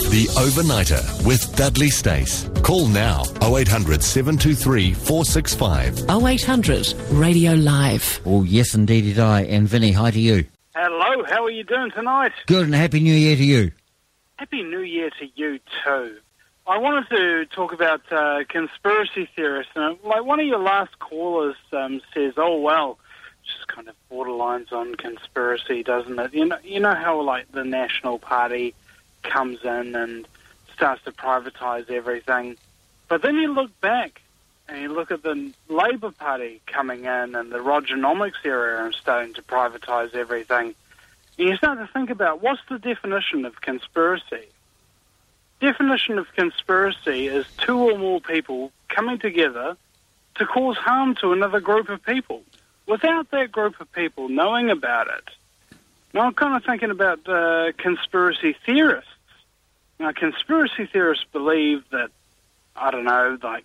The Overnighter with Dudley Stace. Call now 0800 723 465. 0800 Radio Live. Oh, yes, indeed, I. And Vinny, hi to you. Hello, how are you doing tonight? Good, and Happy New Year to you. Happy New Year to you too. I wanted to talk about conspiracy theorists. Like one of your last callers says, oh, well, just kind of borderlines on conspiracy, doesn't it? You know how like the National Party comes in and starts to privatise everything. But then you look back and you look at the Labour Party coming in and the Rogernomics era and starting to privatise everything. And you start to think about what's the definition of conspiracy? Definition of conspiracy is two or more people coming together to cause harm to another group of people without that group of people knowing about it. Now, I'm kind of thinking about conspiracy theorists. Now, conspiracy theorists believe that, I don't know, like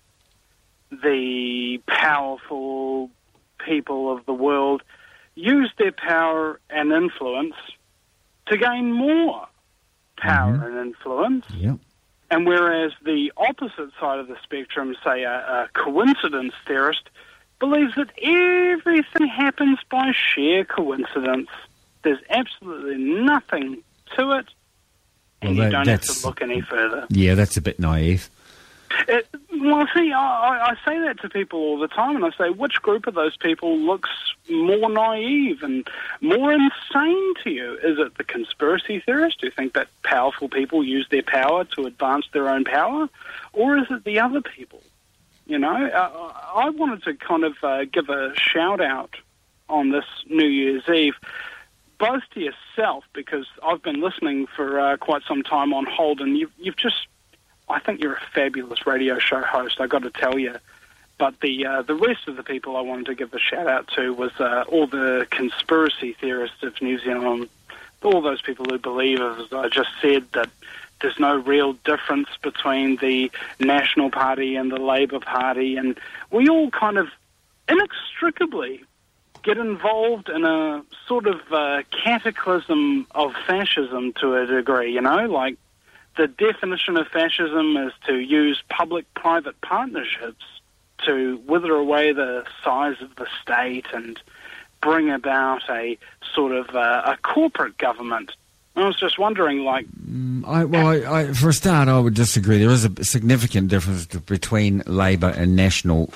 the powerful people of the world use their power and influence to gain more power and influence. Yep. And whereas the opposite side of the spectrum, say a coincidence theorist, believes that everything happens by sheer coincidence. There's absolutely nothing to it, and you don't have to look any further. Yeah, that's a bit naive. Well, see, I say that to people all the time, and I say, which group of those people looks more naive and more insane to you? Is it the conspiracy theorists who think that powerful people use their power to advance their own power? Or is it the other people? You know, I wanted to kind of give a shout-out on this New Year's Eve, both to yourself, because I've been listening for quite some time on hold, and you've just... I think you're a fabulous radio show host, I've got to tell you. But the rest of the people I wanted to give a shout-out to was all the conspiracy theorists of New Zealand, all those people who believe, as I just said, that there's no real difference between the National Party and the Labour Party, and we all kind of inextricably get involved in a sort of cataclysm of fascism to a degree, you know, like the definition of fascism is to use public-private partnerships to wither away the size of the state and bring about a sort of a corporate government. I was just wondering, like... for a start, I would disagree. There is a significant difference between Labour and National.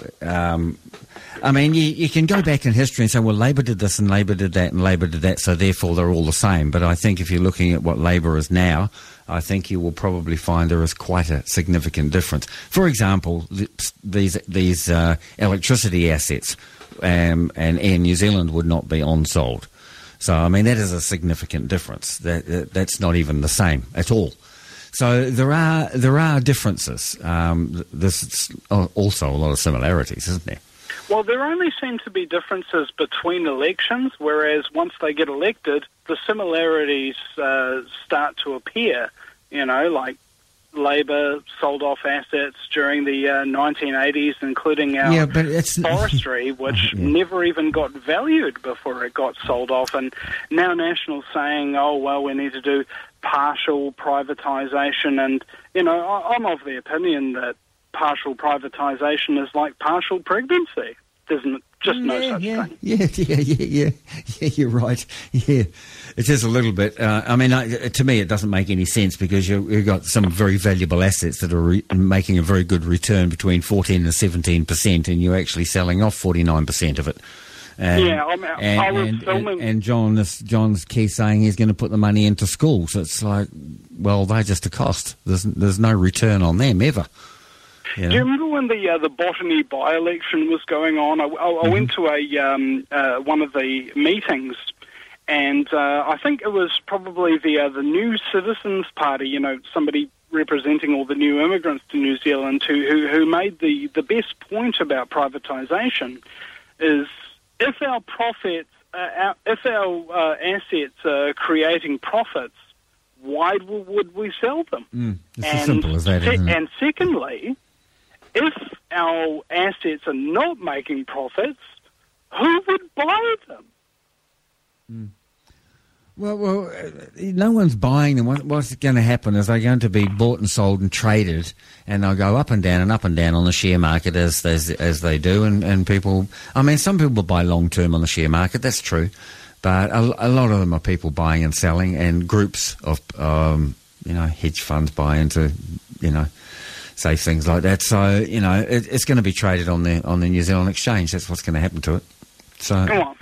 I mean, you can go back in history and say, well, Labour did this and Labour did that and Labour did that, so therefore they're all the same. But I think if you're looking at what Labour is now, I think you will probably find there is quite a significant difference. For example, these electricity assets and Air New Zealand would not be on-sold. So, I mean, that is a significant difference. That's not even the same at all. So there are differences. There's also a lot of similarities, isn't there? Well, there only seem to be differences between elections, whereas once they get elected, the similarities start to appear. You know, like Labour sold off assets during the 1980s, including our forestry, which never even got valued before it got sold off. And now National's saying, oh, well, we need to do partial privatisation. And, you know, I'm of the opinion that partial privatisation is like partial pregnancy. There's just no such thing. Yeah, you're right. Yeah, it is a little bit. I mean, to me, it doesn't make any sense because you've got some very valuable assets that are making a very good return between 14 and 17%, and you're actually selling off 49% of it. And John's key saying he's going to put the money into schools. It's like, well, they're just a cost. There's no return on them ever. You know? Do you remember when the Botany by-election was going on? I went to one of the meetings, and I think it was probably the New Citizens Party, you know, somebody representing all the new immigrants to New Zealand who made the best point about privatisation is if our profits, if our assets are creating profits, why would we sell them? It's as simple as that, isn't it? And secondly, if our assets are not making profits, who would buy them? Well, no one's buying them. What's going to happen is they're going to be bought and sold and traded, and they'll go up and down on the share market as they do. And people, I mean, some people buy long term on the share market. That's true, but a lot of them are people buying and selling, and groups of hedge funds buy into say things like that. So it's going to be traded on the New Zealand exchange. That's what's going to happen to it. So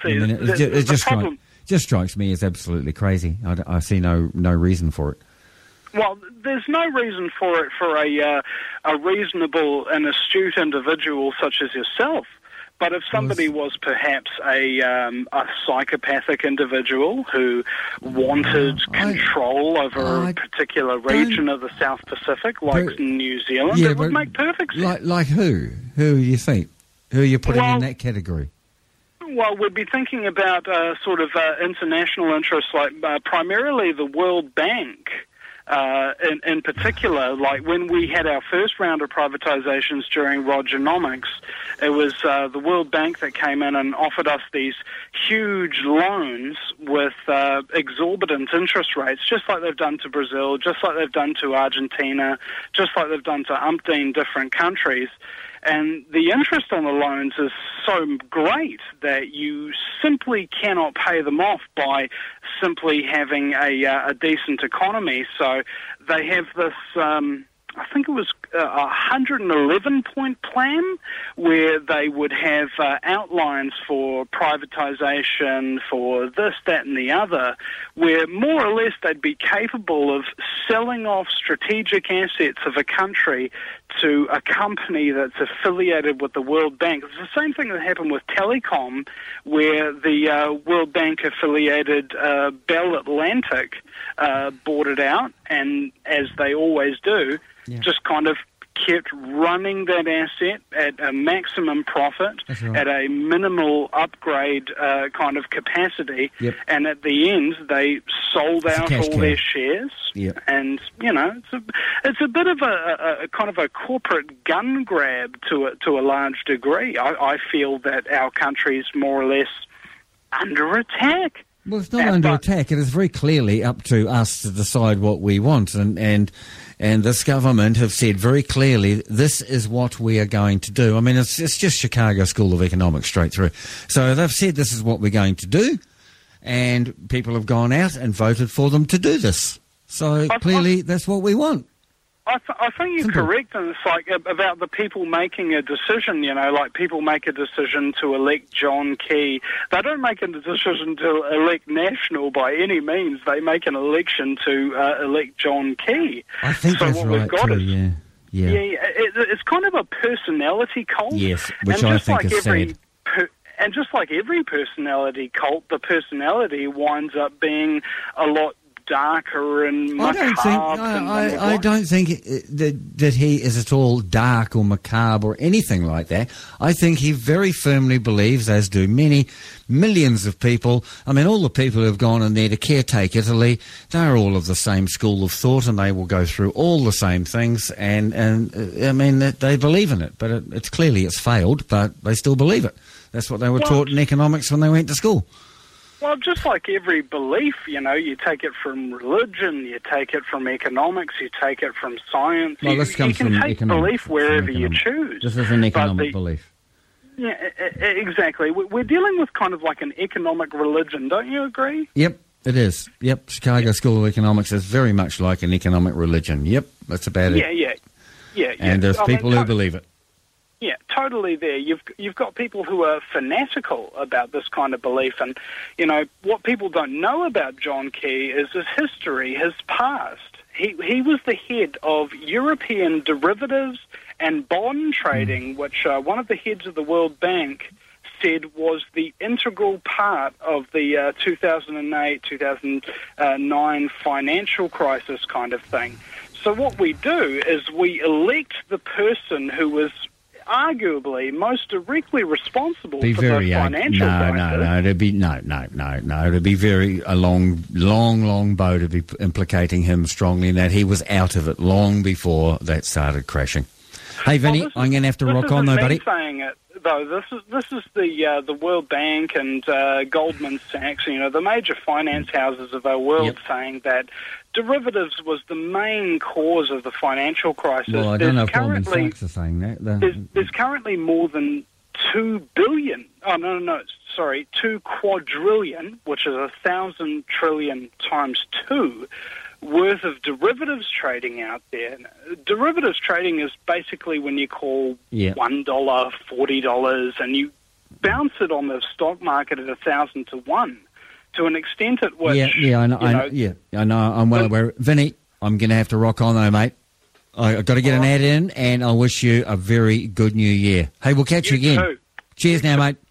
it just strikes me as absolutely crazy. I see no reason for it. Well, there's no reason for it for a reasonable and astute individual such as yourself. But if somebody was perhaps a psychopathic individual who wanted control over a particular region of the South Pacific, like New Zealand, it would make perfect sense. Like who? Who do you think? Who are you putting in that category? Well, we'd be thinking about sort of international interests, like primarily the World Bank. In particular, like when we had our first round of privatizations during Rogernomics, it was the World Bank that came in and offered us these huge loans with exorbitant interest rates, just like they've done to Brazil, just like they've done to Argentina, just like they've done to umpteen different countries. And the interest on the loans is so great that you simply cannot pay them off by simply having a decent economy. So they have this, I think it was a 111-point plan where they would have outlines for privatization, for this, that, and the other, where more or less they'd be capable of selling off strategic assets of a country to a company that's affiliated with the World Bank. It's the same thing that happened with Telecom, where the World Bank affiliated Bell Atlantic bought it out, and as they always do, just kind of kept running that asset at a maximum profit, at a minimal upgrade kind of capacity, and at the end they sold out all their shares. And it's a bit of a kind of a corporate gun grab to a large degree. I feel that our country's more or less under attack. Well, it's not under attack. It is very clearly up to us to decide what we want, and this government have said very clearly this is what we are going to do. I mean, it's just Chicago School of Economics straight through. So they've said this is what we're going to do, and people have gone out and voted for them to do this. So clearly that's what we want. I think you're correct, and it's like about the people making a decision, like people make a decision to elect John Key. They don't make a decision to elect National by any means. They make an election to elect John Key. I think that's right, we've got too, it's kind of a personality cult. Yes, which I think is sad. And just like every personality cult, the personality winds up being a lot darker and macabre. I don't think that he is at all dark or macabre or anything like that. I think he very firmly believes, as do many millions of people. I mean, all the people who have gone in there to caretake Italy, they're all of the same school of thought, and they will go through all the same things. And I mean, they believe in it, but it's clearly it's failed, but they still believe it. That's what they were taught in economics when they went to school. Well, just like every belief, you take it from religion, you take it from economics, you take it from science. Well, this comes from economics. You can take belief wherever you choose. This is an economic belief. Yeah, exactly. We're dealing with kind of like an economic religion, don't you agree? Yep, it is. Yep, Chicago School of Economics is very much like an economic religion. Yep, that's about it. Yeah. And there's people who believe it. Yeah, totally there. You've got people who are fanatical about this kind of belief, and, what people don't know about John Key is his history, his past. He was the head of European derivatives and bond trading, which one of the heads of the World Bank said was the integral part of the 2008, 2009 financial crisis kind of thing. So what we do is we elect the person who was arguably most directly responsible for the financial crisis. It'd be very a long bow to be implicating him strongly in that. He was out of it long before that started crashing. Hey, Vinny, I'm going to have to rock on though, buddy. Saying it. though. This is the World Bank and Goldman Sachs, the major finance houses of our world, saying that derivatives was the main cause of the financial crisis. Well, I don't know if Goldman Sachs are saying that. There's currently more than 2 billion. Oh, no, sorry, 2 quadrillion, which is 1,000 trillion times 2, worth of derivatives trading out there. Derivatives trading is basically when you call $1, $40, and you bounce it on the stock market at 1,000 to 1. To an extent at which... I know. I'm well aware. Vinny, I'm going to have to rock on though, mate. I've got to get an ad in, and I wish you a very good new year. Hey, we'll catch you again. Too. Cheers now, mate.